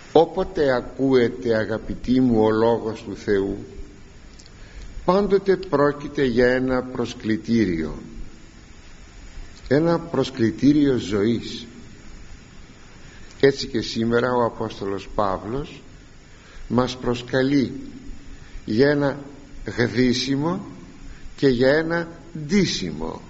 Όποτε ακούετε, αγαπητοί μου, ο λόγος του Θεού, πάντοτε πρόκειται για ένα προσκλητήριο, ένα προσκλητήριο ζωής. Έτσι και σήμερα ο Απόστολος Παύλος μας προσκαλεί για ένα γδύσιμο και για ένα ντύσιμο.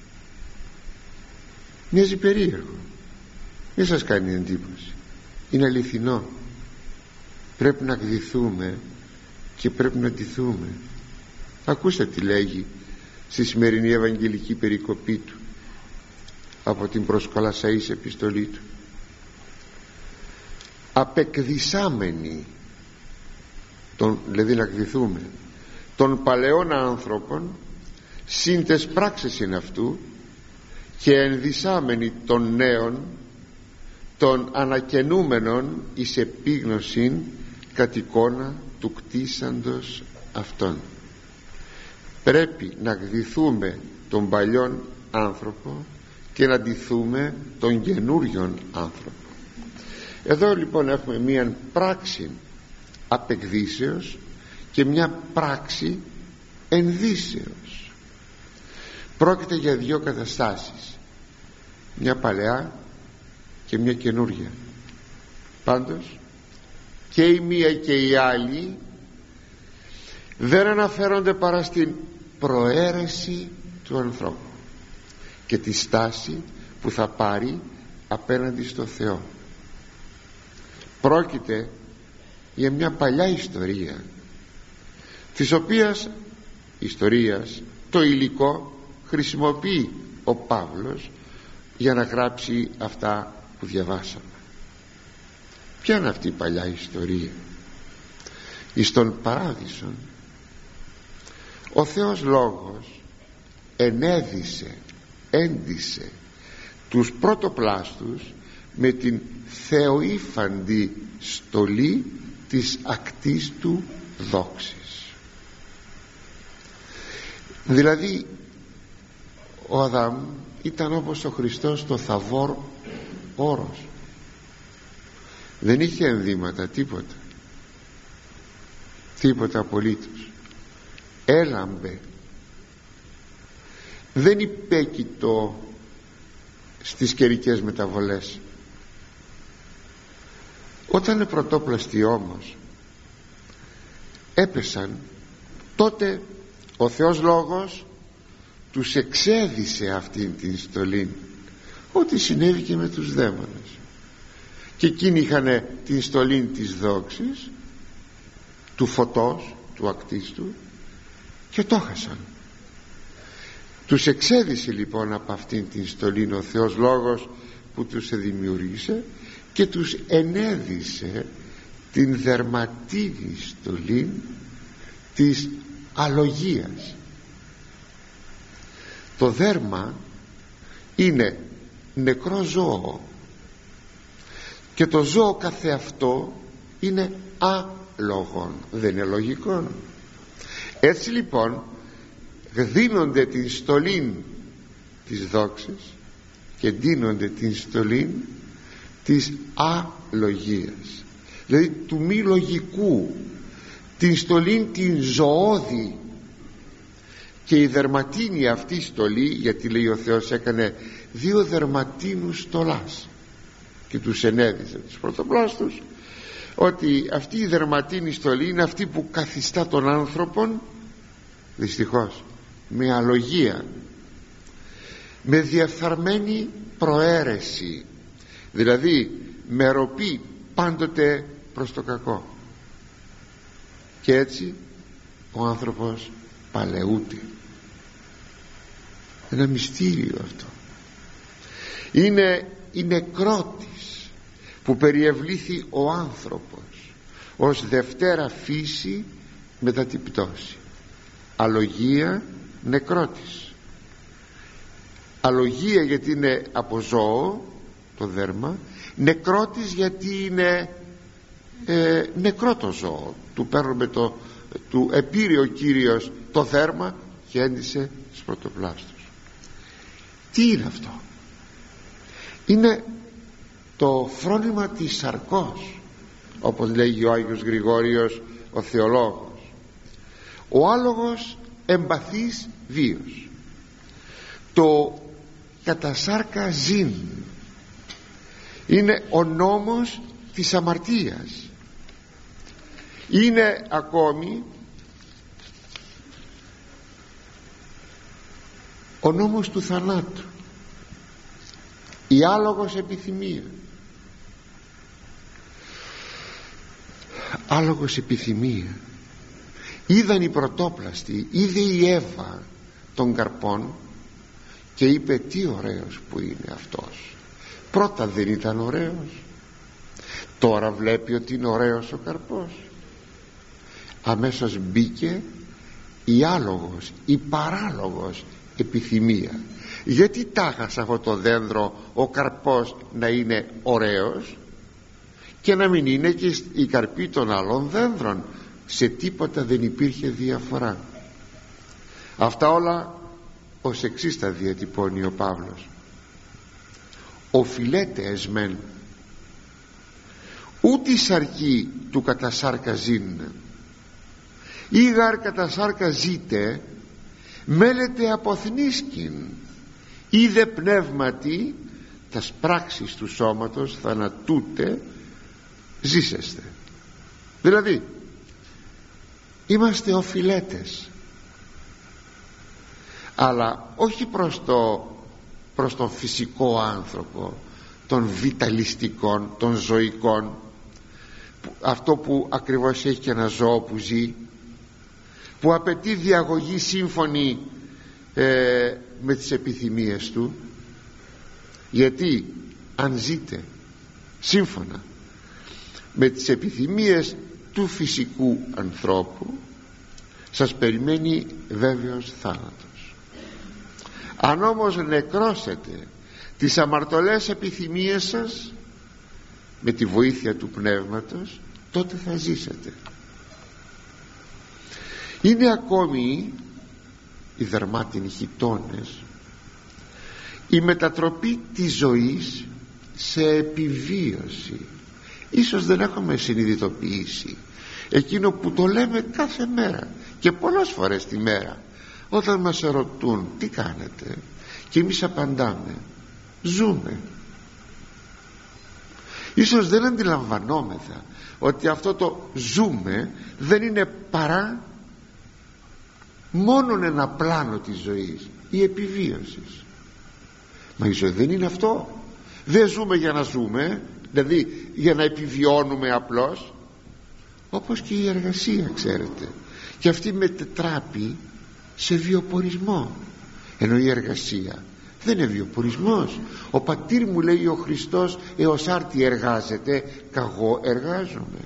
Μοιάζει περίεργο, μην σας κάνει εντύπωση, είναι αληθινό. Πρέπει να γδυθούμε και πρέπει να ντυθούμε. Ακούστε τι λέγει στη σημερινή Ευαγγελική περικοπή του από την προς Κολασσαείς επιστολή του. Απεκδυσάμενοι, δηλαδή να γδυθούμε, των παλαιών άνθρωπων συν τες πράξεις είναι αυτού, και ενδυσάμενοι των νέων, των ανακαινούμενων εις επίγνωσιν κατ' εικόνα του κτίσαντος αυτών. Πρέπει να γδυθούμε τον παλιόν άνθρωπο και να ντυθούμε τον καινούριον άνθρωπο. Εδώ λοιπόν έχουμε μία πράξη απεκδύσεως και μια πράξη ενδύσεως. Πρόκειται για δύο καταστάσεις, μια παλαιά και μια καινούρια. Πάντως και η μία και η άλλη δεν αναφέρονται παρά στην προαίρεση του ανθρώπου και τη στάση που θα πάρει απέναντι στο Θεό. Πρόκειται για μια παλιά ιστορία, της οποίας ιστορίας το υλικό χρησιμοποιεί ο Παύλος για να γράψει αυτά που διαβάσαμε. Ποια είναι αυτή η παλιά ιστορία? Εις τον Παράδεισον ο Θεός Λόγος έντυσε τους πρωτοπλάστους με την θεοήφαντη στολή της ακτής του δόξης. Δηλαδή ο Αδάμ ήταν όπως ο Χριστός το Θαβόρ όρος, δεν είχε ενδύματα, τίποτα απολύτως, έλαμπε, δεν υπέκειτο στις καιρικές μεταβολές. Όταν οι πρωτόπλαστοι όμως έπεσαν, τότε ο Θεός Λόγος τους εξέδισε αυτήν την στολή, ό,τι συνέβη και με τους δαίμονες, και εκείνοι είχαν την στολή της δόξης, του φωτός, του ακτίστου, και το χάσαν. Τους εξέδισε λοιπόν από αυτήν την στολή ο Θεός Λόγος που τους δημιούργησε και τους ενέδισε την δερματίνη στολή της αλογίας. Το δέρμα είναι νεκρό ζώο και το ζώο καθεαυτό είναι άλογον, δεν είναι λογικό? Έτσι λοιπόν δίνονται την στολή της δόξης και δίνονται την στολή της αλογίας, δηλαδή του μη λογικού, την στολή την ζωώδη. Και η δερματίνη αυτή στολή, γιατί λέει ο Θεός έκανε δύο δερματίνους στολάς και τους ενέδισε τους πρωτοπλάστους, ότι αυτή η δερματίνη στολή είναι αυτή που καθιστά τον άνθρωπον, δυστυχώς, με αλογία, με διαφθαρμένη προαίρεση, δηλαδή με ροπή πάντοτε προς το κακό, και έτσι ο άνθρωπος παλαιούται. Ένα μυστήριο αυτό. Είναι η νεκρότης που περιευλήθη ο άνθρωπος ως δευτέρα φύση μετά την πτώση. Αλογία, νεκρότης. Αλογία γιατί είναι από ζώο το δέρμα, νεκρότης γιατί είναι νεκρό το ζώο, του παίρνουμε του επήρε ο Κύριος το δέρμα και έντυσε τους πρωτοπλάστους. Τι είναι αυτό? Είναι το φρόνημα της σαρκός, όπως λέγει ο Άγιος Γρηγόριος ο θεολόγος. Ο άλογος εμπαθής βίος, το κατασάρκα ζήν, είναι ο νόμος της αμαρτίας, είναι ακόμη ο νόμος του θανάτου, η άλογος επιθυμία. Άλογος επιθυμία. Είδαν οι πρωτόπλαστοι, είδε η Εύα των καρπών και είπε τι ωραίος που είναι αυτός. Πρώτα δεν ήταν ωραίος, τώρα βλέπει ότι είναι ωραίος ο καρπός. Αμέσως μπήκε η άλογος, η παράλογος επιθυμία. Γιατί τάχα σε αυτό το δέντρο ο καρπός να είναι ωραίος και να μην είναι και η καρπή των άλλων δέντρων? Σε τίποτα δεν υπήρχε διαφορά. Αυτά όλα ως εξής τα διατυπώνει ο Παύλος: οφειλέτε εσμέν ούτε η σαρκή του κατασάρκα ζήν, ή γαρ κατασάρκα ζήτε μέλετε αποθνίσκην, είδε πνεύματι τας πράξεις του σώματος θανατούτε ζήσεστε. Δηλαδή είμαστε οφειλέτες, αλλά όχι προς τον φυσικό άνθρωπο, τον βιταλιστικών, τον ζωικών, αυτό που ακριβώς έχει και ένα ζώο που ζει, που απαιτεί διαγωγή σύμφωνη με τις επιθυμίες του. Γιατί αν ζείτε σύμφωνα με τις επιθυμίες του φυσικού ανθρώπου, σας περιμένει βέβαιος θάνατος. Αν όμως νεκρώσετε τις αμαρτωλές επιθυμίες σας με τη βοήθεια του Πνεύματος, τότε θα ζήσετε. Είναι ακόμη οι δερμάτινοι χιτώνες η μετατροπή της ζωής σε επιβίωση. Ίσως δεν έχουμε συνειδητοποιήσει εκείνο που το λέμε κάθε μέρα και πολλές φορές τη μέρα, όταν μας ερωτούν τι κάνετε και εμείς απαντάμε ζούμε. Ίσως δεν αντιλαμβανόμεθα ότι αυτό το ζούμε δεν είναι παρά μόνον ένα πλάνο της ζωής, η επιβίωση. Μα η ζωή δεν είναι αυτό. Δεν ζούμε για να ζούμε, δηλαδή για να επιβιώνουμε απλώς. Όπως και η εργασία, ξέρετε, και αυτή μετετράπει σε βιοπορισμό, ενώ η εργασία δεν είναι βιοπορισμός. Ο πατήρ μου, λέει ο Χριστός, έως άρτη εργάζεται, καγώ εργάζομαι.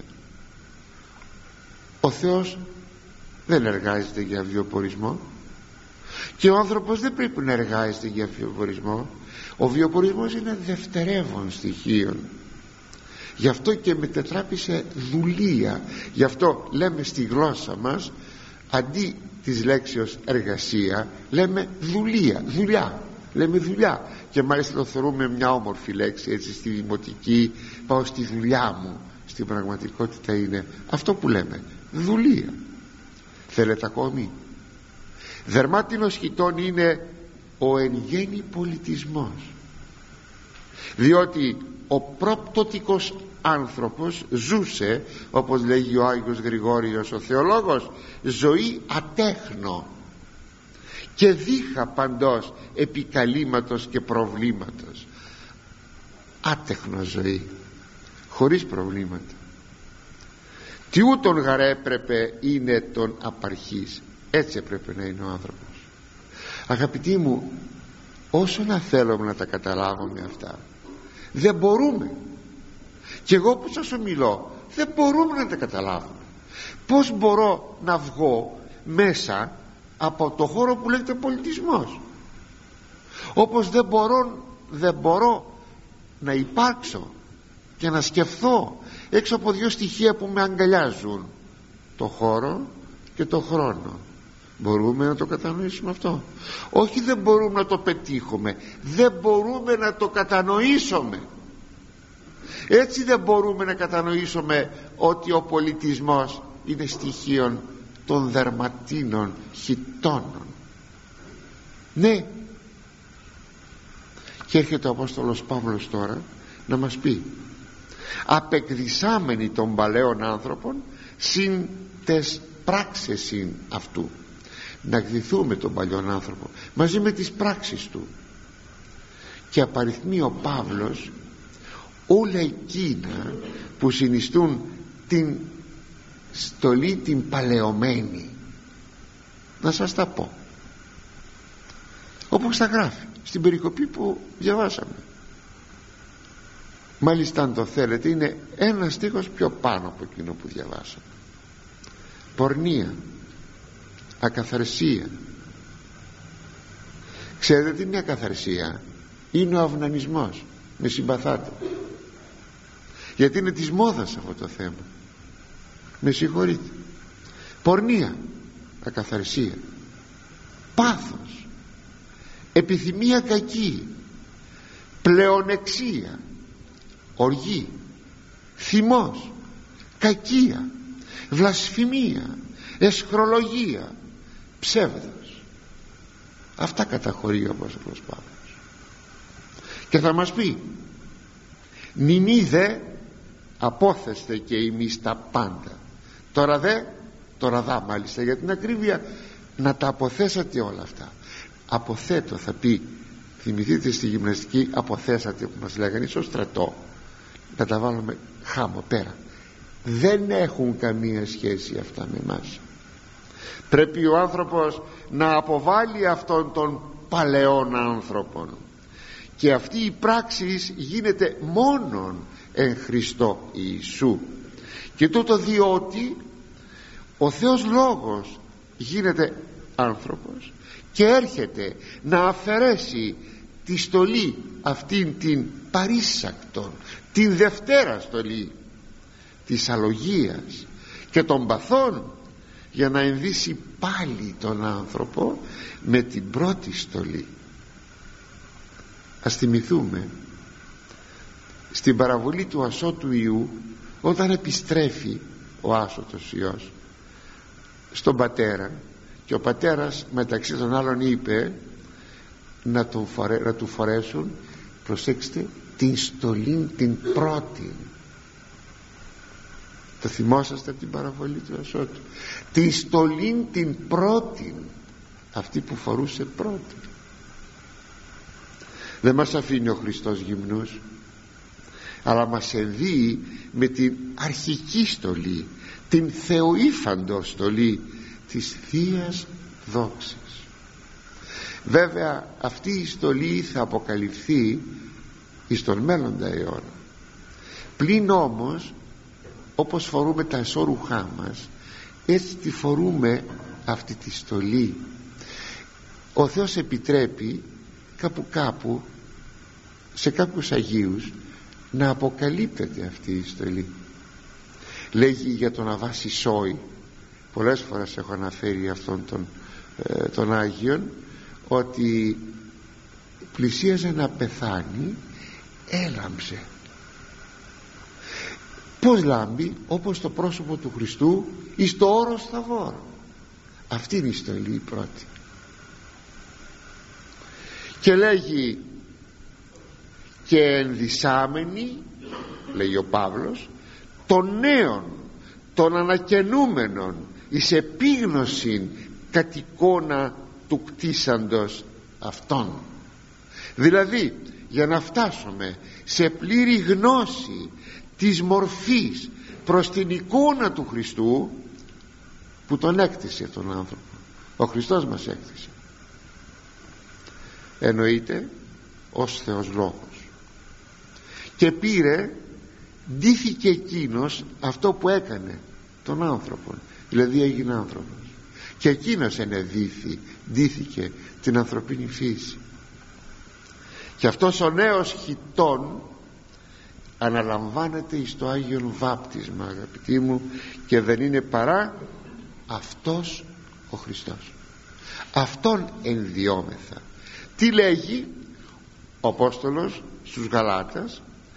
Ο Θεός δεν εργάζεται για βιοπορισμό και ο άνθρωπος δεν πρέπει να εργάζεται για βιοπορισμό. Ο βιοπορισμός είναι δευτερεύον στοιχείο, γι' αυτό και μετετράπει σε δουλεία. Γι' αυτό λέμε στη γλώσσα μας, αντί της λέξεως εργασία, λέμε δουλεία, δουλειά. Λέμε δουλειά, και μάλιστα το θεωρούμε μια όμορφη λέξη, έτσι, στη δημοτική, πάω στη δουλειά μου. Στην πραγματικότητα είναι αυτό που λέμε, δουλεία. Θέλετε ακόμη? Δερμάτινος χιτών είναι ο εν γέννη πολιτισμός, διότι ο προπτωτικός άνθρωπος ζούσε, όπως λέγει ο Άγιος Γρηγόριος ο θεολόγος, ζωή ατέχνο και δίχα παντός επικαλήματος και προβλήματος. Άτεχνο ζωή, χωρίς προβλήματα. Τι ούτων γαρέ έπρεπε είναι τον απαρχής. Έτσι έπρεπε να είναι ο άνθρωπος. Αγαπητοί μου, όσο να θέλουμε να τα καταλάβουμε αυτά, δεν μπορούμε. Και εγώ που σας ομιλώ, δεν μπορούμε να τα καταλάβουμε. Πώς μπορώ να βγω μέσα από το χώρο που λέγεται πολιτισμός? Όπως δεν μπορώ να υπάρξω και να σκεφτώ έξω από δύο στοιχεία που με αγκαλιάζουν, το χώρο και το χρόνο. Μπορούμε να το κατανοήσουμε αυτό? Όχι, δεν μπορούμε να το πετύχουμε, δεν μπορούμε να το κατανοήσουμε, Έτσι δεν μπορούμε να κατανοήσουμε ότι ο πολιτισμός είναι στοιχείο των δερματίνων χιτώνων. Ναι. Και έρχεται ο Απόστολος Παύλος τώρα να μας πει, απεκδισάμενοι των παλαιών άνθρωπων συν τες πράξεσιν αυτού. Να εκδηθούμε τον παλιόν άνθρωπο μαζί με τις πράξεις του. Και απαριθμεί ο Παύλος όλα εκείνα που συνιστούν την στολή την παλαιωμένη. Να σας τα πω όπως τα γράφει στην περικοπή που διαβάσαμε. Μάλιστα αν το θέλετε είναι ένα στίχος πιο πάνω από εκείνο που διαβάσαμε. Πορνεία, ακαθαρσία. Ξέρετε τι είναι η ακαθαρσία? Είναι ο αυνανισμός. Με συμπαθάτε, γιατί είναι της μόδας αυτό το θέμα. Με συγχωρείτε. Πορνεία, ακαθαρσία, πάθος, επιθυμία κακή, πλεονεξία, οργή, θυμός, κακία, βλασφημία, εσχρολογία, ψεύδος. Αυτά καταχωρεί ο Απόστολος Παύλος. Και θα μας πει, νηνίδε απόθεστε και εμείς τα πάντα. Τώρα δα μάλιστα για την ακρίβεια, να τα αποθέσατε όλα αυτά. Αποθέτω θα πει, θυμηθείτε στη γυμναστική αποθέσατε που μας λέγανε στο στρατό, να τα βάλουμε χάμω πέρα. Δεν έχουν καμία σχέση αυτά με εμάς. Πρέπει ο άνθρωπος να αποβάλει αυτόν τον παλαιόν άνθρωπον, και αυτή η πράξη γίνεται μόνον εν Χριστώ Ιησού. Και τούτο διότι ο Θεός Λόγος γίνεται άνθρωπος και έρχεται να αφαιρέσει τη στολή αυτήν την παρήσακτον, την δευτέρα στολή της αλογίας και των παθών, για να ενδύσει πάλι τον άνθρωπο με την πρώτη στολή. Ας θυμηθούμε στην παραβολή του ασώτου Ιού, όταν επιστρέφει ο άσωτος Υιός στον πατέρα, και ο πατέρας μεταξύ των άλλων είπε να του φορέσουν, προσέξτε, την στολή την πρώτη. Το θυμόσαστε από την παραβολή του ασώτου? Την στολή την πρώτη, αυτή που φορούσε πρώτη. Δεν μας αφήνει ο Χριστός γυμνούς, αλλά μας ενδύει με την αρχική στολή, την θεοήφαντο στολή της Θείας δόξης. Βέβαια αυτή η στολή θα αποκαλυφθεί εις τον μέλλοντα αιώνα. Πλην όμως, όπως φορούμε τα εσώρουχά μας, έτσι τη φορούμε αυτή τη στολή. Ο Θεός επιτρέπει κάπου σε κάποιους Αγίους να αποκαλύπτεται αυτή η στολή. Λέγει για τον Αββά Σισόη, πολλές φορές έχω αναφέρει αυτόν τον Άγιον, ότι πλησίαζε να πεθάνει, έλαμψε. Πώς λάμπει? Όπως το πρόσωπο του Χριστού εις το όρος Θαβόρ. Αυτή είναι η στολή η πρώτη. Και λέγει, και ενδυσάμενοι, λέει ο Παύλος, των νέων, των ανακαινούμενων εις επίγνωσιν κατ' εικόνα του κτίσαντος αυτών. Δηλαδή για να φτάσουμε σε πλήρη γνώση της μορφής προς την εικόνα του Χριστού, που τον έκτισε τον άνθρωπο, ο Χριστός μας έκτισε, εννοείται ως Θεός Λόγος, και πήρε, ντύθηκε εκείνος αυτό που έκανε τον άνθρωπο, δηλαδή έγινε άνθρωπος, και εκείνος ντύθηκε την ανθρωπίνη φύση. Και αυτός ο νέος χιτών αναλαμβάνεται εις το Άγιον Βάπτισμα, αγαπητοί μου, και δεν είναι παρά αυτός ο Χριστός. Αυτόν ενδιόμεθα. Τι λέγει ο Απόστολος στους Γαλάτας?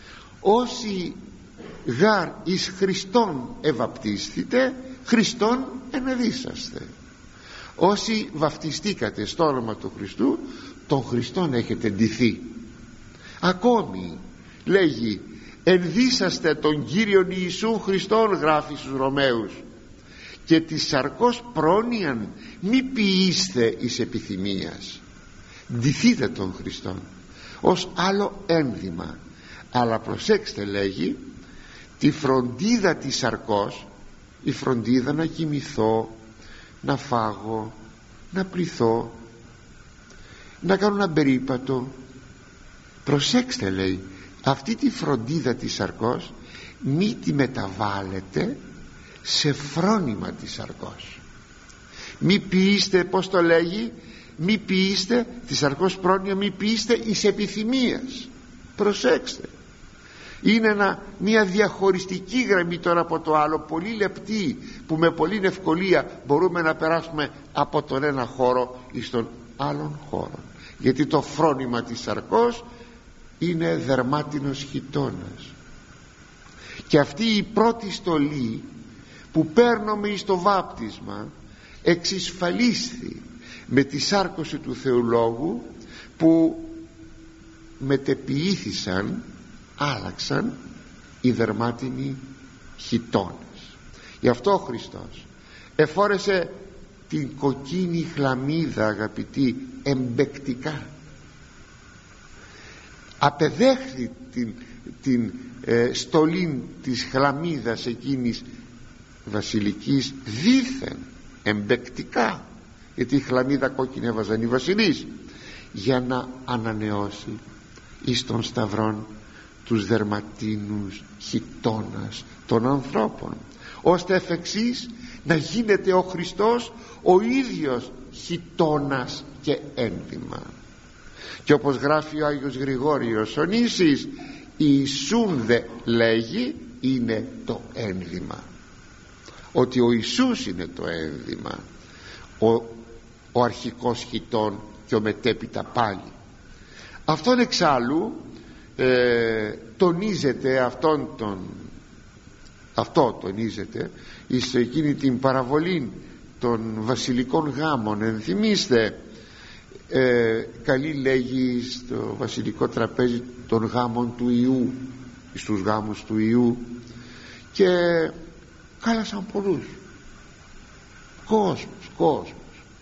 όσοι γάρ εις Χριστόν ευαπτίσθητε, Χριστόν ενεδίσαστε. Όσοι βαφτιστήκατε στο όνομα του Χριστού, τον Χριστόν έχετε ντυθεί. Ακόμη λέγει, ενδύσαστε τον Κύριον Ιησούν Χριστόν, γράφει στους Ρωμαίους, και της σαρκός πρόνοιαν μη ποιήστε εις επιθυμίας. Ντυθείτε τον Χριστόν ως άλλο ένδυμα. Αλλά προσέξτε, λέγει, τη φροντίδα της σαρκός, η φροντίδα να κοιμηθώ, να φάγω, να πληθώ, να κάνω ένα περίπατο. Προσέξτε, λέει, αυτή τη φροντίδα της σαρκός μη τη μεταβάλλετε σε φρόνημα της σαρκός. Μη ποιήστε, πως το λέγει, μη ποιήστε της σαρκός πρόνοια, μη ποιήστε εις επιθυμίας. Προσέξτε, είναι μια διαχωριστική γραμμή τώρα από το άλλο, πολύ λεπτή, που με πολύ ευκολία μπορούμε να περάσουμε από τον ένα χώρο εις τον άλλον χώρο. Γιατί το φρόνημα της σαρκός είναι δερμάτινος χιτώνας, και αυτή η πρώτη στολή που παίρνουμε εις το βάπτισμα εξισφαλίσθη με τη σάρκωση του Θεολόγου, που μετεποιήθησαν, άλλαξαν οι δερμάτινοι χιτώνες. Γι' αυτό ο Χριστός εφόρεσε την κοκκίνη χλαμίδα, αγαπητοί, εμπεκτικά. Απεδέχθη την στολή της χλαμίδας εκείνης βασιλικής δήθεν εμπεκτικά, γιατί η χλαμίδα κόκκινη έβαζαν οι βασιλείς, για να ανανεώσει εις των σταυρών τους δερματίνους χιτώνας των ανθρώπων, ώστε εφ' εξής να γίνεται ο Χριστός ο ίδιος χιτώνας και ένδυμα. Και όπως γράφει ο Άγιος Γρηγόριος ο Νήσης, Ιησούν δε, λέγει, είναι το ένδυμα, ότι ο Ιησούς είναι το ένδυμα, ο αρχικός χιτών και ο μετέπειτα πάλι. Αυτόν εξάλλου τονίζεται, αυτό τονίζεται εις εκείνη την παραβολή των βασιλικών γάμων. Ενθυμίστε, καλή λέγει στο βασιλικό τραπέζι των γάμων του Ιού, στους γάμους του Ιού, και κάλασαν πολλούς κόσμος.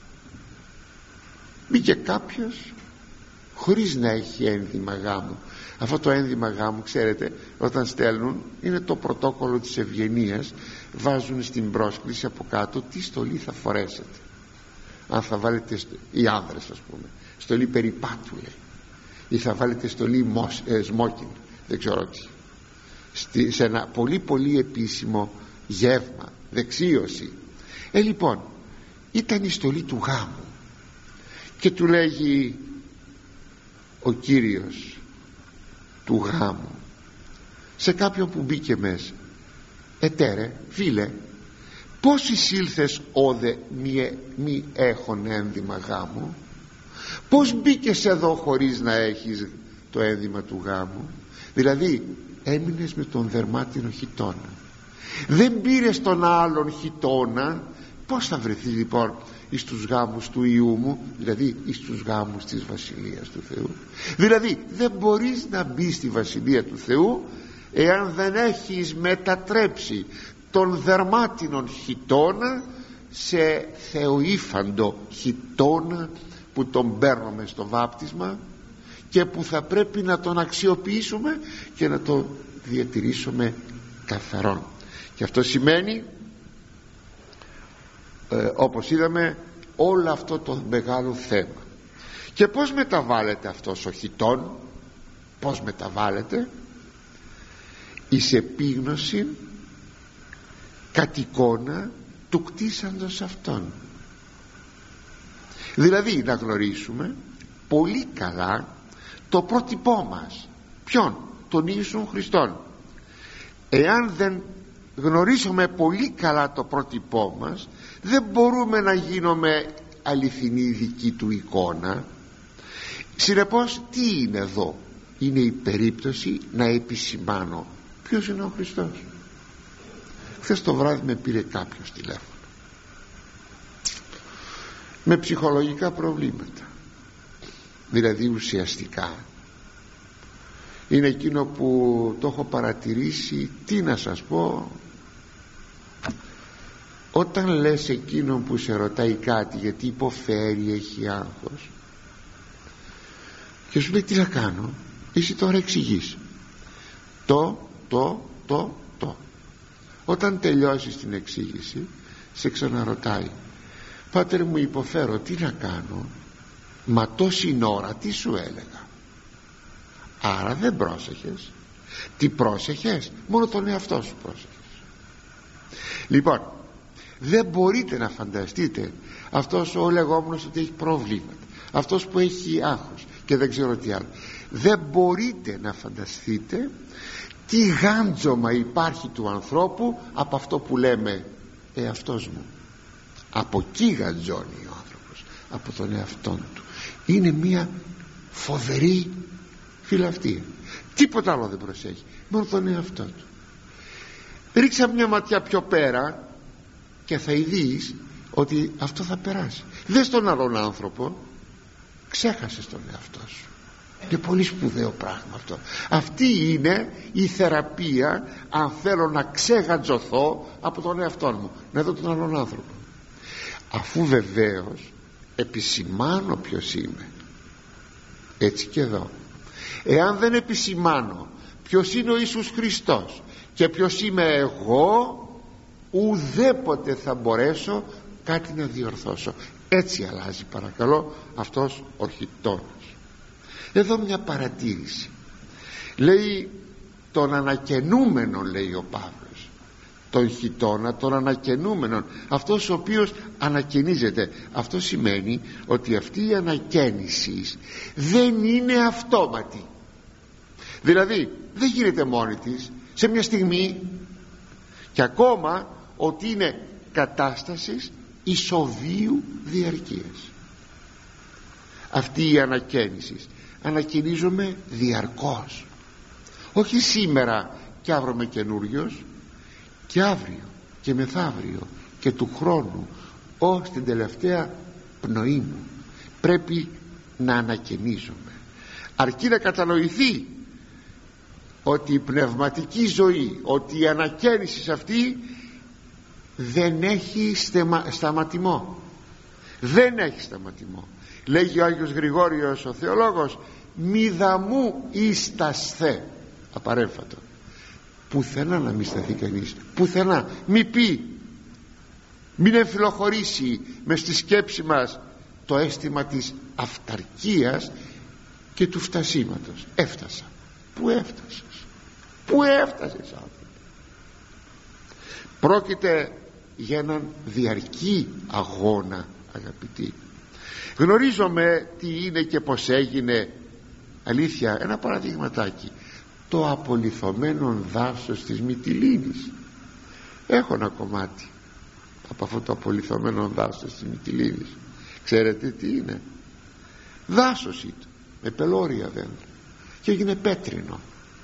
Μπήκε κάποιος χωρίς να έχει ένδυμα γάμου. Αυτό το ένδυμα γάμου, ξέρετε, όταν στέλνουν, είναι το πρωτόκολλο της ευγενίας. Βάζουν στην πρόσκληση από κάτω τι στολή θα φορέσετε. Αν θα βάλετε, οι άνδρες ας πούμε, στολή περιπάτου, λέει, ή θα βάλετε στολή σμόκιν, δεν ξέρω τι, σε ένα πολύ πολύ επίσημο γεύμα, δεξίωση. Λοιπόν, ήταν η στολή του γάμου, και του λέγει ο Κύριος του γάμου σε κάποιον που μπήκε μέσα, ετέρε φίλε, πώς εισήλθες όδε μη έχον ένδυμα γάμου? Πώς μπήκες εδώ χωρίς να έχεις το ένδυμα του γάμου? Δηλαδή έμεινες με τον δερμάτινο χιτώνα, δεν πήρες τον άλλον χιτώνα. Πώς θα βρεθεί λοιπόν εις τους γάμους του Υιού μου, δηλαδή εις τους γάμους της Βασιλείας του Θεού? Δηλαδή δεν μπορείς να μπεις στη Βασιλεία του Θεού εάν δεν έχεις μετατρέψει τον δερμάτινον χιτώνα σε θεοήφαντο χιτώνα, που τον παίρνουμε στο βάπτισμα και που θα πρέπει να τον αξιοποιήσουμε και να τον διατηρήσουμε καθαρόν. Και αυτό σημαίνει, όπως είδαμε, όλο αυτό το μεγάλο θέμα. Και πώς μεταβάλλεται αυτός ο χιτών? Πώς μεταβάλλεται? εις επίγνωση κατ' εικόνα του κτίσαντος αυτόν. Δηλαδή να γνωρίσουμε πολύ καλά το πρότυπό μας. Ποιον? Τον Ιησούν Χριστόν. Εάν δεν γνωρίσουμε πολύ καλά το πρότυπό μας, δεν μπορούμε να γίνουμε αληθινή δική του εικόνα. Συνεπώς τι είναι εδώ? είναι η περίπτωση να επισημάνω ποιος είναι ο Χριστός. Χθες το βράδυ με πήρε κάποιος τηλέφωνο με ψυχολογικά προβλήματα, δηλαδή ουσιαστικά είναι εκείνο που το έχω παρατηρήσει, τι να σας πω, όταν λες εκείνον που σε ρωτάει κάτι γιατί υποφέρει, έχει άγχος, και σου λέει τι να κάνω, εσύ τώρα εξηγείς όταν τελειώσεις την εξήγηση σε ξαναρωτάει, πάτερ μου υποφέρω, τι να κάνω, μα τόση ώρα τι σου έλεγα. Άρα δεν πρόσεχες. Τι πρόσεχες? Μόνο τον εαυτό σου πρόσεχες. Λοιπόν, δεν μπορείτε να φανταστείτε αυτός ο λεγόμενος ότι έχει προβλήματα, αυτός που έχει άγχος και δεν ξέρω τι άλλο, δεν μπορείτε να φανταστείτε τι γάντζωμα υπάρχει του ανθρώπου από αυτό που λέμε εαυτός μου. Από εκεί γαντζώνει ο άνθρωπος, από τον εαυτόν του. Είναι μια φοβερή φιλαυτία, τίποτα άλλο δεν προσέχει, μόνο τον εαυτό του. Ρίξα μια ματιά πιο πέρα και θα ειδείς ότι αυτό θα περάσει. Δες τον άλλον άνθρωπο, ξέχασες τον εαυτό σου. Είναι πολύ σπουδαίο πράγμα αυτό. Αυτή είναι η θεραπεία, αν θέλω να ξεγατζωθώ από τον εαυτό μου, να δω τον άλλον άνθρωπο. Αφού βεβαίως επισημάνω ποιος είμαι, έτσι και εδώ. Εάν δεν επισημάνω ποιος είναι ο Ιησούς Χριστός και ποιος είμαι εγώ, ουδέποτε θα μπορέσω κάτι να διορθώσω. Έτσι αλλάζει, παρακαλώ, αυτός ο χιτώνας. Εδώ μια παρατήρηση. Λέει τον ανακαινούμενο, λέει ο Παύλος, τον χιτώνα, τον ανακαινούμενο, αυτός ο οποίος ανακαινίζεται. Αυτό σημαίνει ότι αυτή η ανακαίνιση δεν είναι αυτόματη, δηλαδή δεν γίνεται μόνη της σε μια στιγμή, και ακόμα ότι είναι κατάστασης ισοβίου διαρκείας. Αυτή η ανακαίνιση, ανακαινίζομαι διαρκώς, όχι σήμερα και αύριο με καινούριος, και αύριο και μεθαύριο και του χρόνου ως την τελευταία πνοή μου πρέπει να ανακαινίζομαι. Αρκεί να κατανοηθεί ότι η πνευματική ζωή, ότι η ανακαίνιση αυτή δεν έχει σταματημό, δεν έχει σταματημό. Λέγει ο Άγιος Γρηγόριος ο θεολόγος, μηδαμού ιστασθε, απαρέμφατο. Πουθενά να μην σταθεί κανείς, πουθενά, μη πει, μην εμφυλοχωρήσει μες στη σκέψη μας το αίσθημα της αυταρκίας και του φτασίματος. Έφτασα. Πού έφτασες? Πού έφτασες, άνθρωπο? Πρόκειται για έναν διαρκή αγώνα, αγαπητοί. Γνωρίζομαι τι είναι και πως έγινε. Αλήθεια, ένα παραδειγματάκι, το απολιθωμένο δάσος της Μυτιλήνης. Έχω ένα κομμάτι από αυτό το απολιθωμένο δάσος της Μυτιλήνης. Ξέρετε τι είναι? Δάσος ήταν με πελώρια δέντρα και έγινε πέτρινο.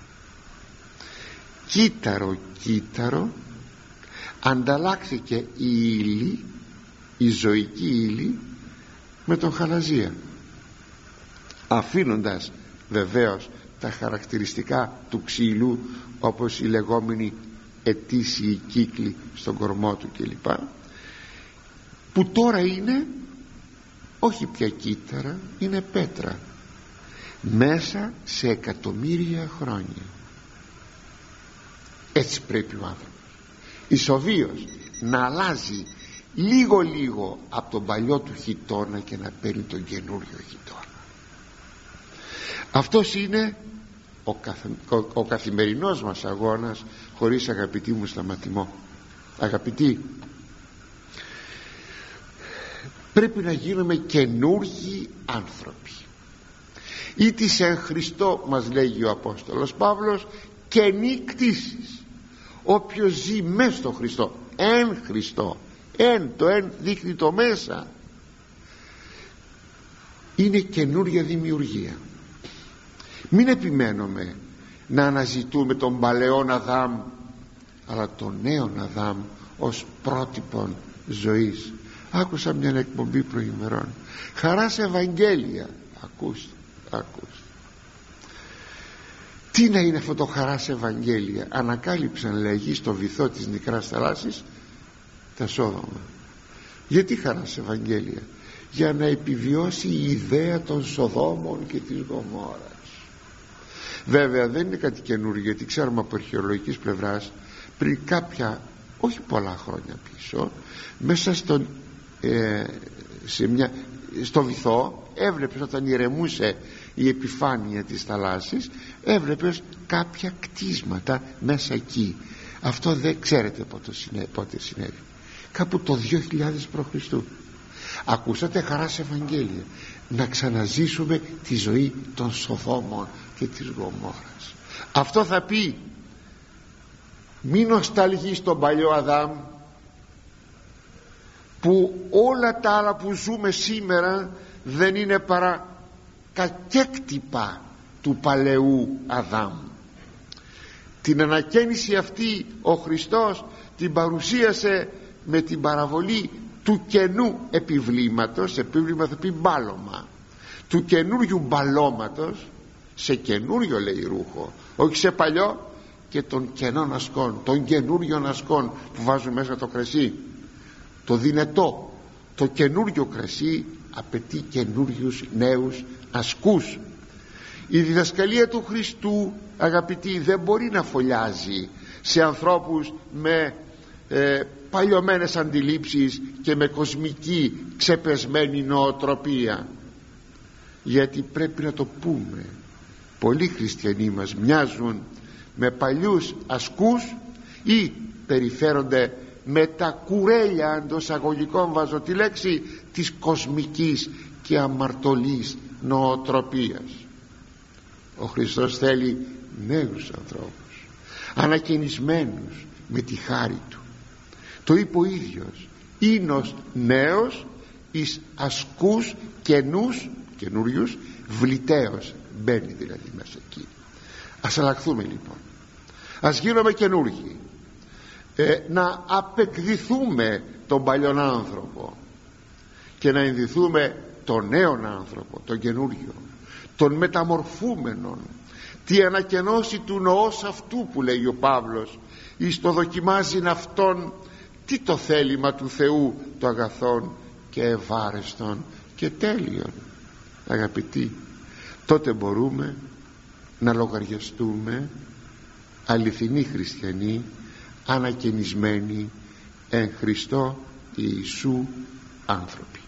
Κύτταρο ανταλλάξθηκε η ύλη, η ζωική ύλη, με τον χαλαζία, αφήνοντας βεβαίως τα χαρακτηριστικά του ξύλου, όπως οι λεγόμενοι ετήσιοι κύκλοι στον κορμό του κλπ, που τώρα είναι όχι πια κύτταρα, είναι πέτρα, μέσα σε εκατομμύρια χρόνια. Έτσι πρέπει ο άνθρωπος ισοβίως να αλλάζει λίγο από τον παλιό του χιτώνα και να παίρνει τον καινούριο χιτώνα. Αυτός είναι ο καθημερινός μας αγώνας, χωρίς, αγαπητοί μου, σταματημό. Αγαπητοί, πρέπει να γίνουμε καινούργιοι άνθρωποι. Ήτις εν Χριστώ, μας λέγει ο Απόστολος Παύλος, καινή κτήσης. Όποιος ζει μέσα στο Χριστό, εν Χριστώ, το εν δείχνει το μέσα, είναι καινούρια δημιουργία. Μην επιμένουμε να αναζητούμε τον παλαιόν Αδάμ, αλλά τον νέον Αδάμ ως πρότυπον ζωής. Άκουσα μια εκπομπή προημερών, Χαράς Ευαγγέλια. Ακούστε. Τι να είναι αυτό το Χαράς Ευαγγέλια? Ανακάλυψαν, λέγει, στο βυθό της Νικράς θαλάσσης τα Σόδομα. Γιατί Χαράς Ευαγγέλια? Για να επιβιώσει η ιδέα των Σοδόμων και της Γομόρας. Βέβαια δεν είναι κάτι καινούργιο, γιατί ξέρουμε από αρχαιολογικής πλευράς πριν κάποια, όχι πολλά χρόνια πίσω, μέσα στο βυθό έβλεπες, όταν ηρεμούσε η επιφάνεια της θαλάσσης, έβλεπες κάποια κτίσματα μέσα εκεί. Αυτό δεν ξέρετε πότε συνέβη. Κάπου το 2000 π.Χ. Ακούσατε Χαράς Ευαγγέλια? Να ξαναζήσουμε τη ζωή των Σοδόμων και της Γομόρας. Αυτό θα πει μην νοσταλγείς τον παλιό Αδάμ, που όλα τα άλλα που ζούμε σήμερα δεν είναι παρά κακέκτυπα του παλαιού Αδάμ. Την ανακαίνιση αυτή ο Χριστός την παρουσίασε με την παραβολή του καινού επιβλήματος. Επίβλημα θα πει μπάλωμα, του καινούριου μπαλώματος, σε καινούριο λέει ρούχο, όχι σε παλιό, και των κενών ασκών, των καινούριων ασκών που βάζουν μέσα το κρασί, το δυνατό. Το καινούριο κρασί απαιτεί καινούριους νέους ασκούς. Η διδασκαλία του Χριστού, αγαπητοί, δεν μπορεί να φωλιάζει σε ανθρώπους με παλιωμένες αντιλήψεις και με κοσμική ξεπεσμένη νοοτροπία, γιατί πρέπει να το πούμε, πολλοί χριστιανοί μας μοιάζουν με παλιούς ασκούς ή περιφέρονται με τα κουρέλια, εντός αγωγικών βάζω τη λέξη, της κοσμικής και αμαρτωλής νοοτροπίας. Ο Χριστός θέλει νέους ανθρώπους, ανακαινισμένους με τη χάρη Του. Το είπε ο ίδιος, «Ίνος νέος εις ασκούς καινούριους βληταίος». Μπαίνει δηλαδή μέσα εκεί. Ας αλλάχθουμε λοιπόν, ας γίνουμε καινούργοι, να απεκδηθούμε τον παλιόν άνθρωπο και να ενδυθούμε τον νέον άνθρωπο, τον καινούριο, τον μεταμορφούμενον, τη ανακαινώση του νοός αυτού που λέει ο Παύλος, εις το δοκιμάζειν αυτόν τι το θέλημα του Θεού, το αγαθόν και ευάρεστον και τέλειον. Αγαπητοί, τότε μπορούμε να λογαριαστούμε αληθινοί χριστιανοί, ανακαινισμένοι εν Χριστώ Ιησού άνθρωποι.